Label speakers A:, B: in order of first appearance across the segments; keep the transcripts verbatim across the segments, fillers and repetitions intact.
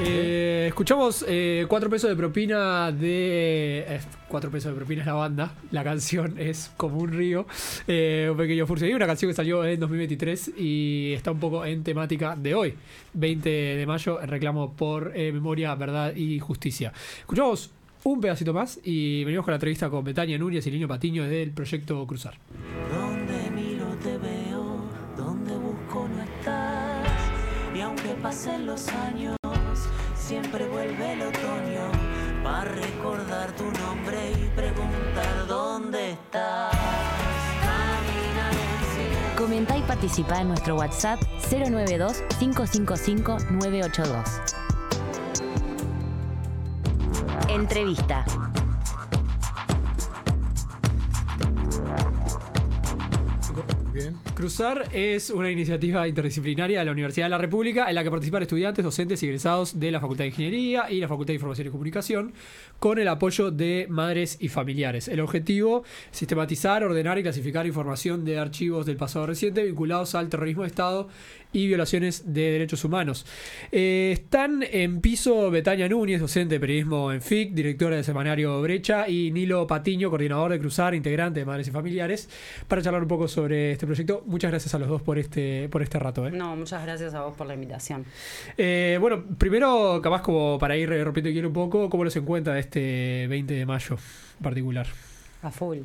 A: Eh, escuchamos eh, cuatro pesos de propina de... Eh, cuatro pesos de propina es la banda. La canción es Como un río. Eh, un pequeño furcio. Y una canción que salió en dos mil veintitrés y está un poco en temática de hoy. veinte de mayo, en reclamo por eh, memoria, verdad y justicia. Escuchamos un pedacito más y venimos con la entrevista con Betania Núñez y Lino Patiño del proyecto Cruzar.
B: Donde miro te veo, donde busco no estás. Y aunque pasen los años, siempre vuelve el otoño para recordar tu nombre y preguntar dónde estás. Caminar en silencio.
C: Comenta y participa en nuestro WhatsApp cero nueve dos, cinco cinco cinco, nueve ocho dos. Entrevista.
A: Bien. Cruzar es una iniciativa interdisciplinaria de la Universidad de la República en la que participan estudiantes, docentes y egresados de la Facultad de Ingeniería y la Facultad de Información y Comunicación con el apoyo de madres y familiares. El objetivo es sistematizar, ordenar y clasificar información de archivos del pasado reciente vinculados al terrorismo de Estado y violaciones de derechos humanos. Eh, están en piso Betania Núñez, docente de periodismo en F I C, directora del semanario Brecha, y Nilo Patiño, coordinador de Cruzar, integrante de Madres y Familiares, para charlar un poco sobre este proyecto. Muchas gracias a los dos por este, por este rato. ¿eh?
D: No, muchas gracias a vos por la invitación.
A: Eh, bueno, primero, capaz como para ir rompiendo quiero un poco, ¿cómo los encuentra este veinte de mayo en particular?
D: A full.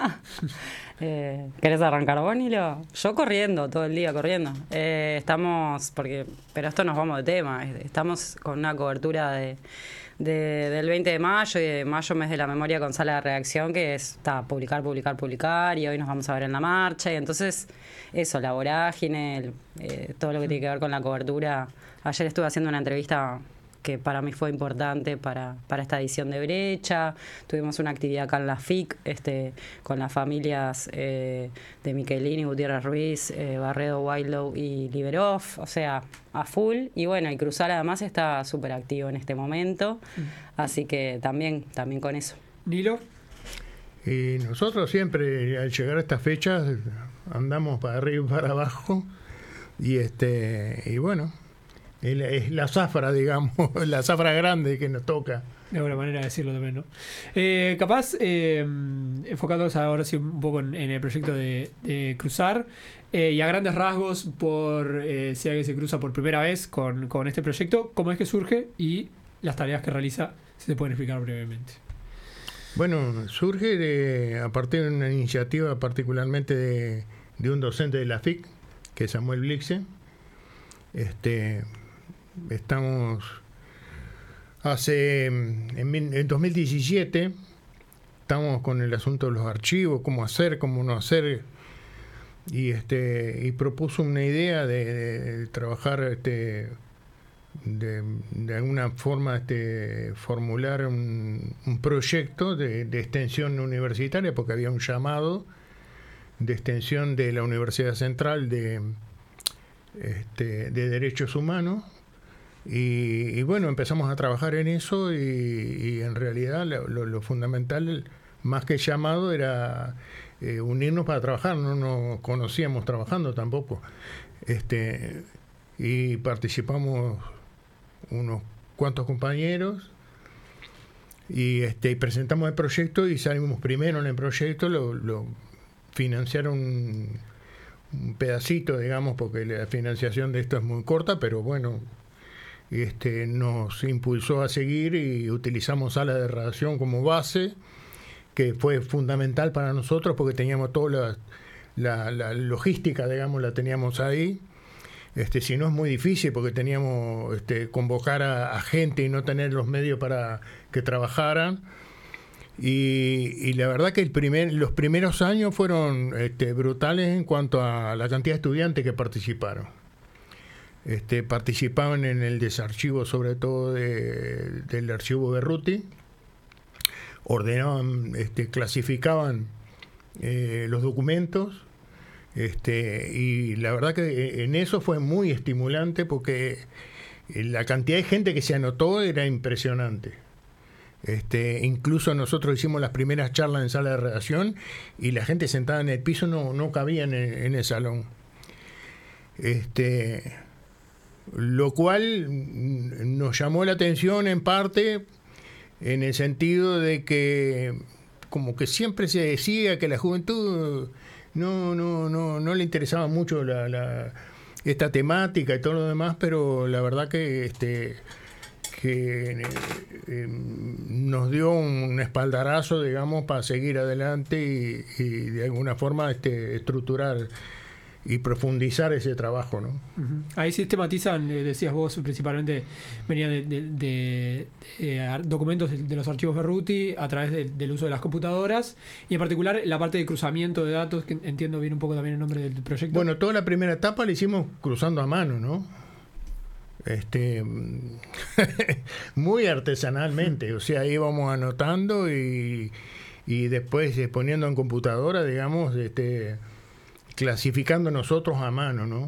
D: eh, ¿Querés arrancar vos, Nilo? Yo corriendo, todo el día corriendo. Eh, estamos, porque, pero esto nos vamos de tema, estamos con una cobertura de, de, del veinte de mayo y de mayo, mes de la memoria con sala de redacción, que es está, publicar, publicar, publicar, y hoy nos vamos a ver en la marcha, y entonces eso, la vorágine, el, eh, todo lo que tiene que ver con la cobertura. Ayer estuve haciendo una entrevista que para mí fue importante para, para esta edición de Brecha. Tuvimos una actividad acá en la F I C este, con las familias eh, de Michelini, Gutiérrez Ruiz, eh, Barredo, Wildlow y Liberoff, o sea, a full. Y bueno, y Cruzar además está súper activo en este momento, así que también, también con eso.
A: ¿Nilo?
E: Y nosotros siempre, al llegar a estas fechas, andamos para arriba y para abajo, y este y bueno, es la zafra, digamos, la zafra grande que nos toca.
A: De alguna manera de decirlo también, ¿no? Eh, capaz, eh, enfocándonos ahora sí un poco en, en el proyecto de, de Cruzar, eh, y a grandes rasgos, por eh, si alguien se cruza por primera vez con, con este proyecto, ¿cómo es que surge y las tareas que realiza? Si se pueden explicar brevemente.
E: Bueno, surge de, a partir de una iniciativa particularmente de, de un docente de la F I C, que es Samuel Blixe. Este... Estamos hace en, en dos mil diecisiete estamos con el asunto de los archivos, cómo hacer, cómo no hacer, y este y propuso una idea de, de, de trabajar este de, de alguna forma este formular un, un proyecto de, de extensión universitaria, porque había un llamado de extensión de la Universidad Central de este, de Derechos Humanos. Y, y bueno, empezamos a trabajar en eso y, y en realidad lo, lo, lo fundamental, más que el llamado, era eh, unirnos para trabajar. No nos conocíamos trabajando tampoco. Este, y participamos unos cuantos compañeros y, este, y presentamos el proyecto y salimos primero en el proyecto. Lo, lo financiaron un, un pedacito, digamos, porque la financiación de esto es muy corta, pero bueno, Este, nos impulsó a seguir y utilizamos sala de redacción como base, que fue fundamental para nosotros porque teníamos toda la, la, la logística, digamos, la teníamos ahí. Este, si no es muy difícil porque teníamos este, convocar a, a gente y no tener los medios para que trabajaran. Y, y la verdad que el primer, los primeros años fueron este, brutales en cuanto a la cantidad de estudiantes que participaron. Este, participaban en el desarchivo, sobre todo de, del archivo Berruti, ordenaban, este, clasificaban eh, los documentos, este, y la verdad que en eso fue muy estimulante porque la cantidad de gente que se anotó era impresionante. Este, incluso nosotros hicimos las primeras charlas en sala de redacción y la gente sentada en el piso no, no cabía en el, en el salón. Este lo cual nos llamó la atención en parte en el sentido de que como que siempre se decía que la juventud no no no no le interesaba mucho la, la esta temática y todo lo demás, pero la verdad que este que eh, eh, nos dio un espaldarazo, digamos, para seguir adelante y, y de alguna forma este, estructurar y profundizar ese trabajo, ¿no?
A: Uh-huh. Ahí sistematizan, eh, decías vos, principalmente venían de, de, de, de eh, documentos de, de los archivos Berruti a través de, del uso de las computadoras y en particular la parte de cruzamiento de datos, que entiendo bien un poco también el nombre del proyecto.
E: Bueno, toda la primera etapa la hicimos cruzando a mano, ¿no? Este muy artesanalmente, o sea, íbamos anotando y, y después eh, poniendo en computadora, digamos, este clasificando nosotros a mano, ¿no?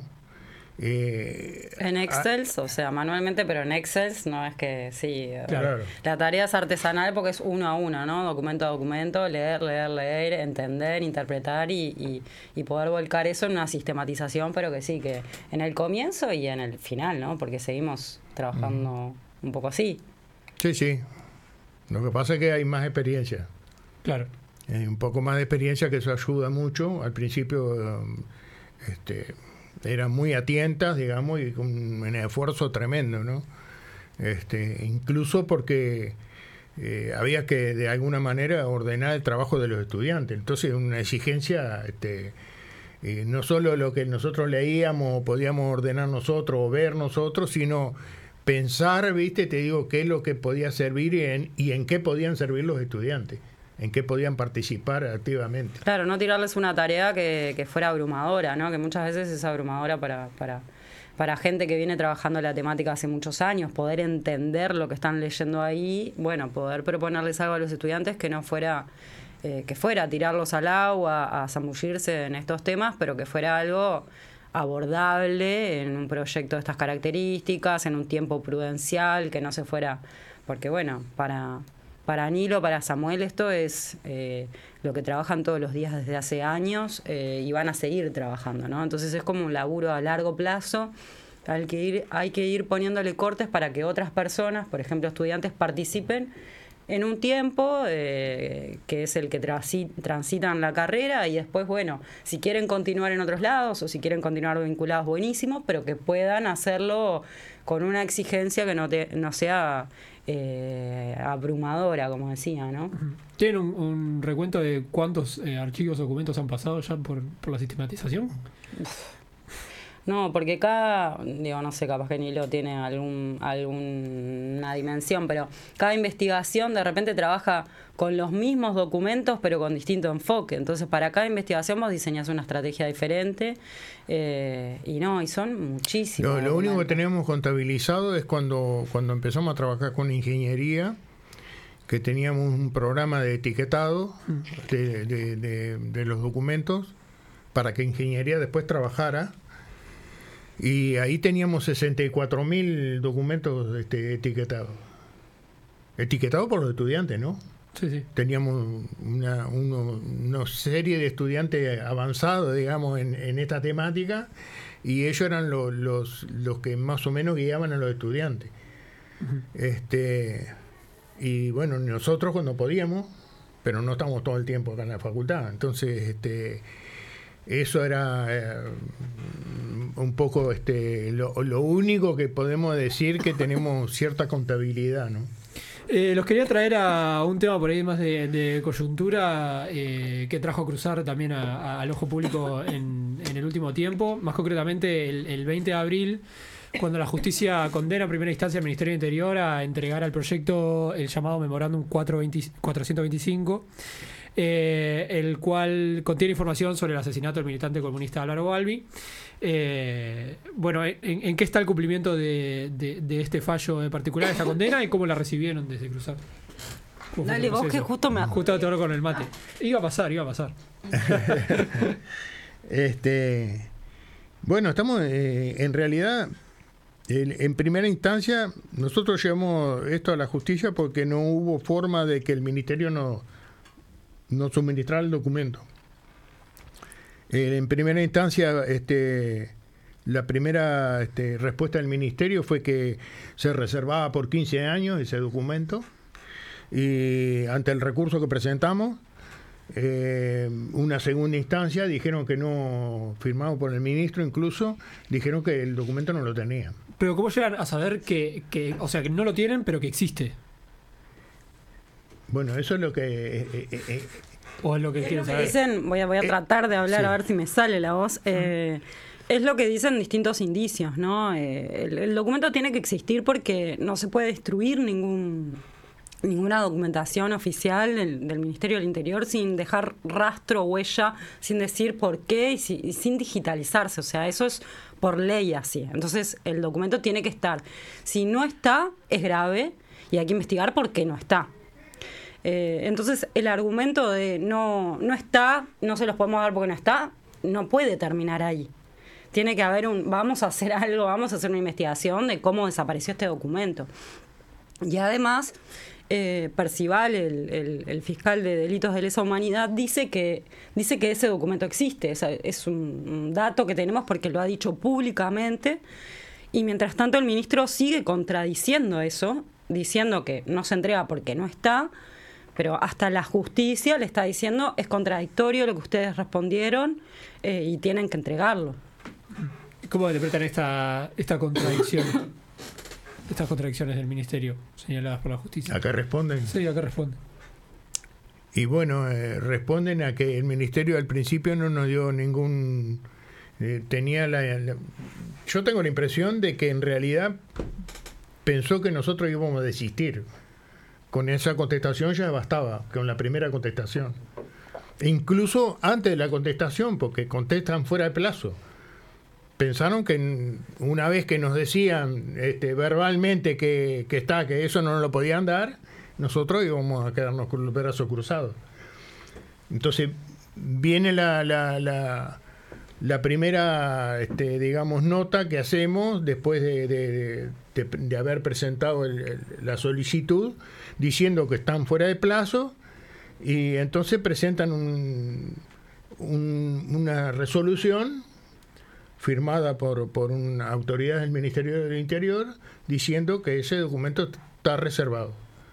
D: Eh, en Excel, a, o sea, manualmente, pero en Excel no es que sí.
E: Claro.
D: La tarea es artesanal porque es uno a uno, ¿no? Documento a documento, leer, leer, leer, entender, interpretar y, y, y poder volcar eso en una sistematización, pero que sí, que en el comienzo y en el final, ¿no? Porque seguimos trabajando mm. un poco así.
E: Sí, sí. Lo que pasa es que hay más experiencia.
A: Claro.
E: Hay un poco más de experiencia, que eso ayuda mucho. Al principio, este. eran muy atientas, digamos, y con un esfuerzo tremendo, ¿no? Este, incluso porque eh, había que, de alguna manera, ordenar el trabajo de los estudiantes. Entonces, una exigencia, este, eh, no solo lo que nosotros leíamos, podíamos ordenar nosotros o ver nosotros, sino pensar, ¿viste? Te digo, qué es lo que podía servir y en, y en qué podían servir los estudiantes, en qué podían participar activamente.
D: Claro, no tirarles una tarea que, que fuera abrumadora, ¿no? Que muchas veces es abrumadora para, para, para gente que viene trabajando la temática hace muchos años, poder entender lo que están leyendo ahí, bueno, poder proponerles algo a los estudiantes que no fuera, eh, que fuera tirarlos al agua, a zambullirse en estos temas, pero que fuera algo abordable en un proyecto de estas características, en un tiempo prudencial, que no se fuera, porque bueno, para... Para Nilo, para Samuel, esto es eh, lo que trabajan todos los días desde hace años eh, y van a seguir trabajando, ¿no? Entonces es como un laburo a largo plazo. Hay que ir, hay que ir poniéndole cortes para que otras personas, por ejemplo estudiantes, participen en un tiempo eh, que es el que transi- transitan la carrera y después, bueno, si quieren continuar en otros lados o si quieren continuar vinculados, buenísimo, pero que puedan hacerlo con una exigencia que no, te, no sea... Eh, abrumadora, como decía, ¿no?
A: ¿Tienen un, un recuento de cuántos eh, archivos o documentos han pasado ya por, por la sistematización?
D: No, porque cada, digo, no sé, capaz que Nilo tiene algún alguna dimensión, pero cada investigación de repente trabaja con los mismos documentos, pero con distinto enfoque. Entonces, para cada investigación vos diseñás una estrategia diferente eh, y no, y son muchísimos.
E: Lo, lo único que tenemos contabilizado es cuando, cuando empezamos a trabajar con ingeniería, que teníamos un programa de etiquetado de, de, de, de los documentos para que ingeniería después trabajara. Y ahí teníamos sesenta y cuatro mil documentos este, etiquetados. Etiquetados por los estudiantes, ¿no?
A: Sí, sí.
E: Teníamos una, uno, una serie de estudiantes avanzados, digamos, en, en esta temática, y ellos eran los, los, los que más o menos guiaban a los estudiantes. Uh-huh. Este, y bueno, nosotros cuando podíamos, pero no estamos todo el tiempo acá en la facultad, entonces... este eso era eh, un poco este lo, lo único que podemos decir que tenemos cierta contabilidad, ¿no?
A: Eh, los quería traer a un tema por ahí más de, de coyuntura eh, que trajo a cruzar también a, a, al ojo público en, en el último tiempo, más concretamente el, el veinte de abril, cuando la justicia condena en primera instancia al Ministerio de Interior a entregar al proyecto el llamado Memorándum cuatrocientos veinticinco. Eh, el cual contiene información sobre el asesinato del militante comunista Álvaro Balbi. Eh, bueno, ¿en, ¿en qué está el cumplimiento de, de, de este fallo en particular, de esta condena, y cómo la recibieron desde Cruzar?
D: Dale, vos que justo me...
A: Justo te hablo con el mate. Iba a pasar, iba a pasar.
E: este, bueno, estamos eh, en realidad... El, en primera instancia, nosotros llevamos esto a la justicia porque no hubo forma de que el ministerio no no suministrar el documento. Eh, en primera instancia, este, la primera este, respuesta del ministerio fue que se reservaba por quince años ese documento, y ante el recurso que presentamos, eh, una segunda instancia dijeron que no, firmado por el ministro incluso, dijeron que el documento no lo tenía.
A: Pero ¿cómo llegan a saber que, que o sea, que no lo tienen, pero que existe?
E: Bueno, eso es lo que... Eh, eh, eh,
A: ¿O es lo que
D: Es
A: quieren
D: lo que
A: saber?
D: dicen, voy a, voy a
E: Eh,
D: tratar de hablar
E: sí.
D: a ver si me sale la voz. Eh, es lo que dicen distintos indicios, ¿no? Eh, el, el documento tiene que existir porque no se puede destruir ningún ninguna documentación oficial del, del Ministerio del Interior sin dejar rastro, huella, sin decir por qué y, si, y sin digitalizarse. O sea, eso es por ley así. Entonces, el documento tiene que estar. Si no está, es grave y hay que investigar por qué no está. Eh, entonces, el argumento de no, no está, no se los podemos dar porque no está, no puede terminar ahí. Tiene que haber un, vamos a hacer algo, vamos a hacer una investigación de cómo desapareció este documento. Y además, eh, Percival, el, el, el fiscal de delitos de lesa humanidad, dice que, dice que ese documento existe. Es, es un, un dato que tenemos porque lo ha dicho públicamente. Y mientras tanto, el ministro sigue contradiciendo eso, diciendo que no se entrega porque no está. Pero hasta la justicia le está diciendo es contradictorio lo que ustedes respondieron eh, y tienen que entregarlo.
A: ¿Cómo interpretan esta, esta contradicción? Estas contradicciones del ministerio señaladas por la justicia.
E: acá responden.
A: Sí, acá responde.
E: Y bueno, eh, responden a que el ministerio al principio no nos dio ningún... Eh, tenía la, la... Yo tengo la impresión de que en realidad pensó que nosotros íbamos a desistir. Con esa contestación ya bastaba, con la primera contestación. E incluso antes de la contestación, porque contestan fuera de plazo. Pensaron que una vez que nos decían este, verbalmente que, que está, que eso no nos lo podían dar, nosotros íbamos a quedarnos con los brazos cruzados. Entonces viene la, la, la, la primera, este, digamos, nota que hacemos después de, de, de, de haber presentado el, el, la solicitud, diciendo que están fuera de plazo, y entonces presentan un, un, una resolución firmada por, por una autoridad del Ministerio del Interior diciendo que ese documento está reservado.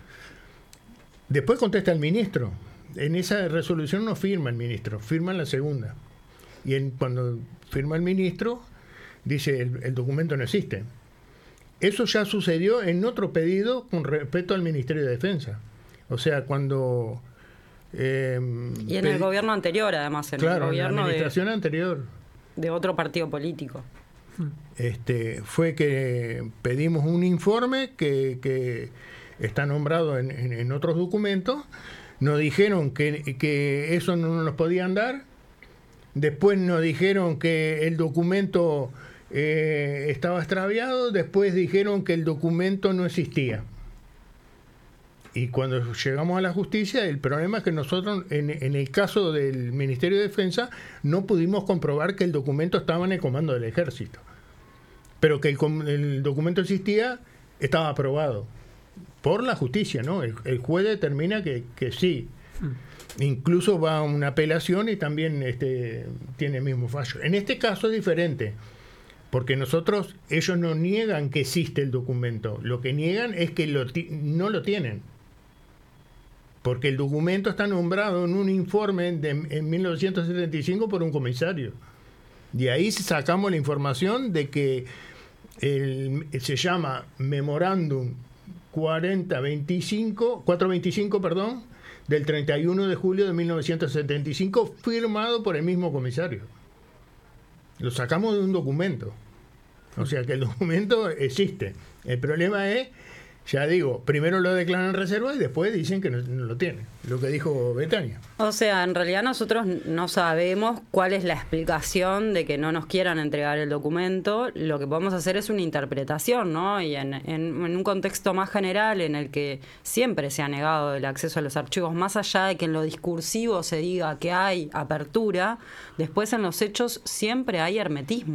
E: Después contesta el ministro. En esa resolución no firma el ministro, firma en la segunda. Y en, cuando firma el ministro, dice el, el documento no existe. Eso ya sucedió en otro pedido con respecto al Ministerio de Defensa. O sea, cuando... Eh,
D: y en el gobierno anterior, además, en
E: claro,
D: el gobierno
E: en la administración
D: de,
E: anterior.
D: de otro partido político.
E: Este, fue que pedimos un informe que, que está nombrado en, en, en otros documentos. Nos dijeron que, que eso no nos podían dar. Después nos dijeron que el documento eh, estaba extraviado. Después dijeron que el documento no existía. Y cuando llegamos a la justicia, el problema es que nosotros, en, en el caso del Ministerio de Defensa, no pudimos comprobar que el documento estaba en el comando del Ejército. Pero que el, el documento existía, estaba aprobado por la justicia, ¿no? El, el juez determina que, que sí. Mm. Incluso va a una apelación y también este, tiene el mismo fallo. En este caso es diferente, porque nosotros, ellos no niegan que existe el documento. Lo que niegan es que lo no lo tienen. Porque el documento está nombrado en un informe de, en mil novecientos setenta y cinco por un comisario. De ahí sacamos la información de que el, se llama Memorándum cuarenta veinticinco, cuatrocientos veinticinco, perdón, del treinta y uno de julio de mil novecientos setenta y cinco, firmado por el mismo comisario. Lo sacamos de un documento. O sea que el documento existe. El problema es, ya digo, primero lo declaran reserva y después dicen que no, no lo tienen, lo que dijo Betania.
D: O sea, en realidad nosotros no sabemos cuál es la explicación de que no nos quieran entregar el documento. Lo que podemos hacer es una interpretación, ¿no? Y en, en, en un contexto más general en el que siempre se ha negado el acceso a los archivos, más allá de que en lo discursivo se diga que hay apertura, después en los hechos siempre hay hermetismo.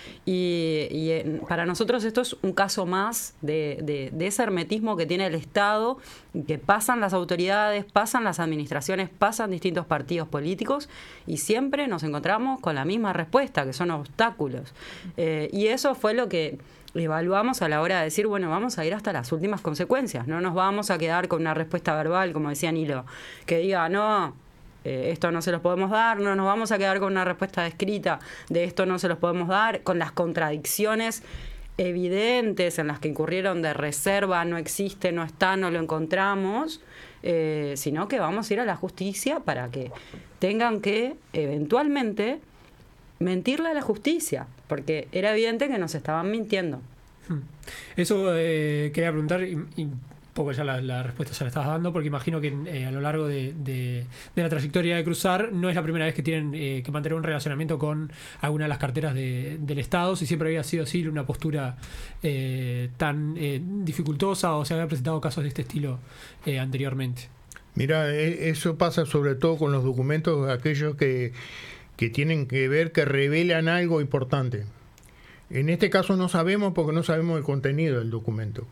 D: Y, y eh, para nosotros esto es un caso más de, de, de ese hermetismo que tiene el Estado, que pasan las autoridades, pasan las administraciones, pasan distintos partidos políticos y siempre nos encontramos con la misma respuesta, que son obstáculos. Eh, y eso fue lo que evaluamos a la hora de decir, bueno, vamos a ir hasta las últimas consecuencias, no nos vamos a quedar con una respuesta verbal, como decía Nilo, que diga, no, eh, esto no se los podemos dar, no nos vamos a quedar con una respuesta escrita de esto no se los podemos dar, con las contradicciones evidentes en las que incurrieron de reserva, no existe, no está, no lo encontramos, eh, sino que vamos a ir a la justicia para que tengan que eventualmente mentirle a la justicia, porque era evidente que nos estaban mintiendo.
A: Eso eh, quería preguntar, y, y un poco ya la, la respuesta se la estás dando, porque imagino que eh, a lo largo de, de, de la trayectoria de Cruzar no es la primera vez que tienen eh, que mantener un relacionamiento con alguna de las carteras de, del Estado, si siempre había sido así una postura eh, tan eh, dificultosa o se había presentado casos de este estilo eh, anteriormente.
E: Mira, eso pasa sobre todo con los documentos aquellos que que tienen que ver, que revelan algo importante. En este caso no sabemos porque no sabemos el contenido del documento.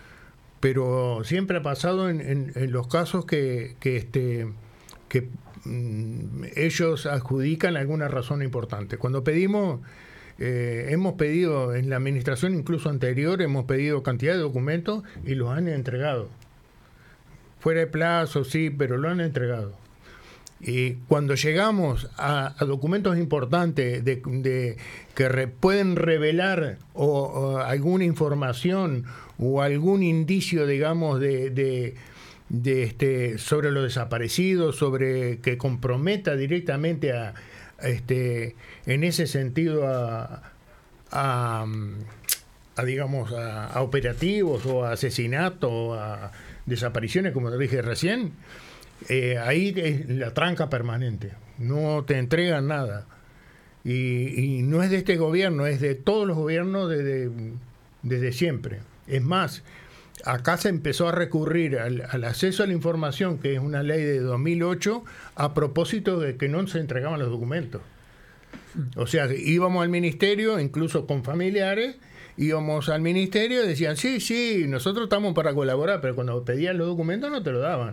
E: Pero siempre ha pasado en, en, en los casos que, que, este, que mm, ellos adjudican alguna razón importante. Cuando pedimos, eh, hemos pedido en la administración incluso anterior, hemos pedido cantidad de documentos y los han entregado. Fuera de plazo, sí, pero lo han entregado. Y cuando llegamos a, a documentos importantes de, de, que re, pueden revelar o, o alguna información o algún indicio, digamos, de, de, de este sobre los desaparecidos, sobre que comprometa directamente a, a este en ese sentido a, a, a digamos a, a operativos o a asesinatos o a desapariciones, como te dije recién. Eh, ahí es la tranca permanente, no te entregan nada y, y no es de este gobierno, es de todos los gobiernos desde, desde siempre. Es más, acá se empezó a recurrir al, al acceso a la información, que es una ley de dos mil ocho, a propósito de que no se entregaban los documentos. O sea, íbamos al ministerio, incluso con familiares, íbamos al ministerio y decían, sí, sí, nosotros estamos para colaborar, pero cuando pedían los documentos no te lo daban.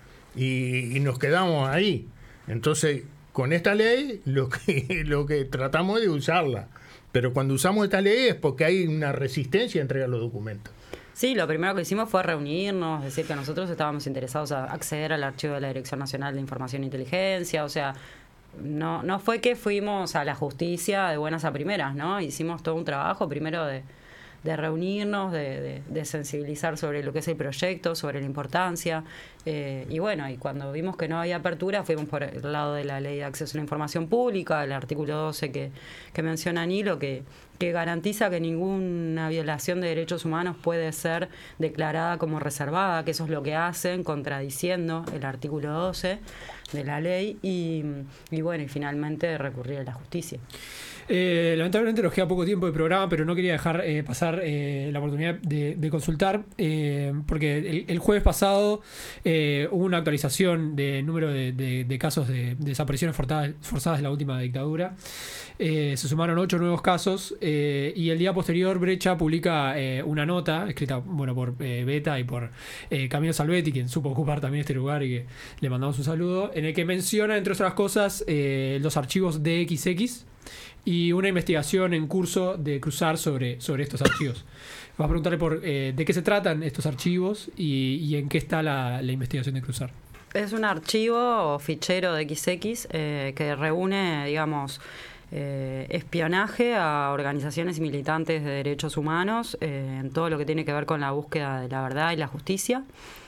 E: Y, y nos quedamos ahí. Entonces, con esta ley, lo que, lo que tratamos es de usarla. Pero cuando usamos esta ley es porque hay una resistencia a entregar los documentos.
D: Sí, lo primero que hicimos fue reunirnos, decir que nosotros estábamos interesados a acceder al archivo de la Dirección Nacional de Información e Inteligencia. O sea, no, no fue que fuimos a la justicia de buenas a primeras, ¿no? Hicimos todo un trabajo primero de... de reunirnos, de, de, de sensibilizar sobre lo que es el proyecto, sobre la importancia. Eh, y bueno, y cuando vimos que no había apertura, fuimos por el lado de la Ley de Acceso a la Información Pública, el artículo doce que, que menciona Nilo, que, que garantiza que ninguna violación de derechos humanos puede ser declarada como reservada, que eso es lo que hacen, contradiciendo el artículo doce de la ley, y, y bueno, y finalmente recurrir a la justicia.
A: Eh, lamentablemente nos queda poco tiempo de programa, pero no quería dejar eh, pasar eh, la oportunidad de, de consultar, eh, porque el, el jueves pasado eh, hubo una actualización del número de, de, de casos de, de desapariciones forzadas, forzadas de la última dictadura. Eh, se sumaron ocho nuevos casos eh, y el día posterior Brecha publica eh, una nota escrita bueno por eh, Beta y por eh, Camilo Salvetti, quien supo ocupar también este lugar y que le mandamos un saludo, en el que menciona, entre otras cosas, eh, los archivos D X X y una investigación en curso de Cruzar sobre, sobre estos archivos. Vamos a preguntarle por eh, de qué se tratan estos archivos y, y en qué está la, la investigación de Cruzar.
D: Es un archivo o fichero de X X eh, que reúne, digamos, eh, espionaje a organizaciones y militantes de derechos humanos eh, en todo lo que tiene que ver con la búsqueda de la verdad y la justicia.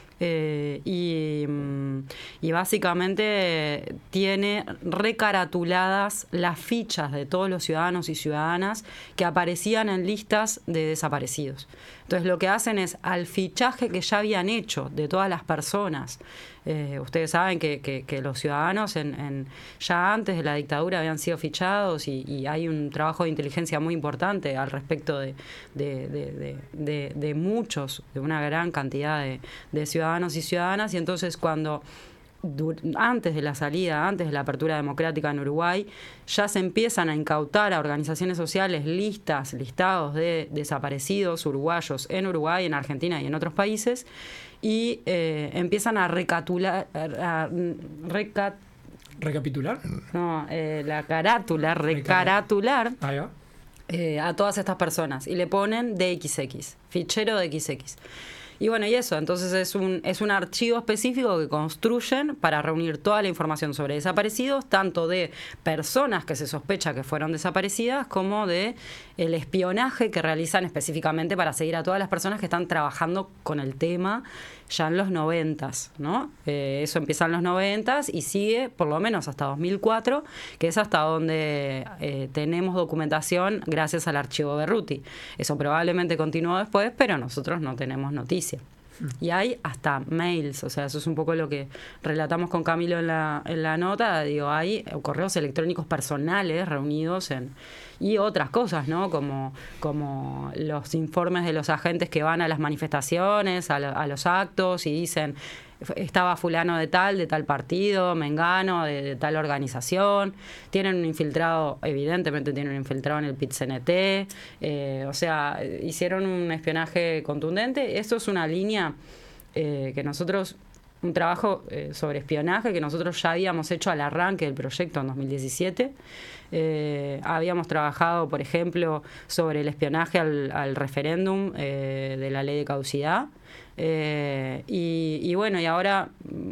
D: Eh, y, y básicamente tiene recaratuladas las fichas de todos los ciudadanos y ciudadanas que aparecían en listas de desaparecidos. Entonces lo que hacen es al fichaje que ya habían hecho de todas las personas. Eh, ustedes saben que, que, que los ciudadanos en, en, ya antes de la dictadura habían sido fichados y, y hay un trabajo de inteligencia muy importante al respecto de, de, de, de, de, de muchos, de una gran cantidad de, de ciudadanos y ciudadanas. Y entonces cuando antes de la salida, antes de la apertura democrática en Uruguay, ya se empiezan a incautar a organizaciones sociales listas, listados de desaparecidos uruguayos en Uruguay, en Argentina y en otros países, y eh, empiezan a recatular, a recat,
A: ¿Recapitular?
D: no, eh, la carátula, recaratular
A: Ahí va.
D: eh, a todas estas personas y le ponen D X X, fichero de X X. Y bueno, y eso, entonces es un, es un archivo específico que construyen para reunir toda la información sobre desaparecidos, tanto de personas que se sospecha que fueron desaparecidas, como de el espionaje que realizan específicamente para seguir a todas las personas que están trabajando con el tema ya en los noventas, ¿no? Eh, eso empieza en los noventas y sigue por lo menos hasta dos mil cuatro, que es hasta donde eh, tenemos documentación gracias al archivo Berruti. Eso probablemente continuó después, pero nosotros no tenemos noticia. Y hay hasta mails, o sea, eso es un poco lo que relatamos con Camilo en la, en la nota, digo, hay correos electrónicos personales reunidos en... y otras cosas, ¿no? Como, como los informes de los agentes que van a las manifestaciones, a, lo, a los actos y dicen, estaba fulano de tal, de tal partido, mengano, de, de tal organización, tienen un infiltrado, evidentemente tienen un infiltrado en el P I T C N T, eh, o sea, hicieron un espionaje contundente. Esto es una línea eh, que nosotros, un trabajo eh, sobre espionaje que nosotros ya habíamos hecho al arranque del proyecto en dos mil diecisiete. Eh, habíamos trabajado, por ejemplo, sobre el espionaje al, al referéndum eh, de la ley de caducidad. Eh, y, y bueno, y ahora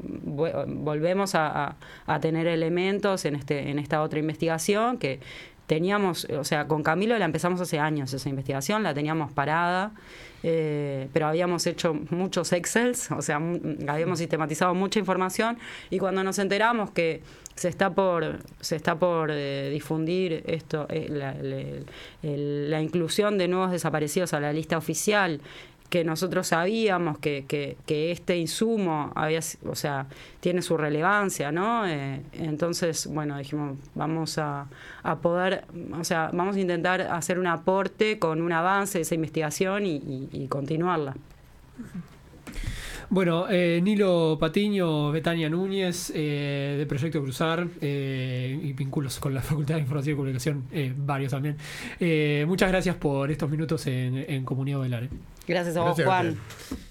D: volvemos a, a, a tener elementos en, este, en esta otra investigación que teníamos, o sea, con Camilo la empezamos hace años esa investigación, la teníamos parada, eh, pero habíamos hecho muchos Excels, o sea, habíamos sistematizado mucha información y cuando nos enteramos que se está por se está por eh, difundir esto eh, la, la, el, la inclusión de nuevos desaparecidos a la lista oficial, que nosotros sabíamos que, que, que este insumo había, o sea, tiene su relevancia, ¿no? Eh, entonces, bueno, dijimos, vamos a, a poder, o sea, vamos a intentar hacer un aporte con un avance de esa investigación y, y, y continuarla.
A: Bueno, eh, Nilo Patiño, Betania Núñez, eh, de Proyecto Cruzar, eh, y vínculos con la Facultad de Información y Comunicación, eh, varios también. Eh, muchas gracias por estos minutos en, en Comunidad Bailar.
D: Gracias a vos,
E: Gracias a
D: Juan.
E: ustedes.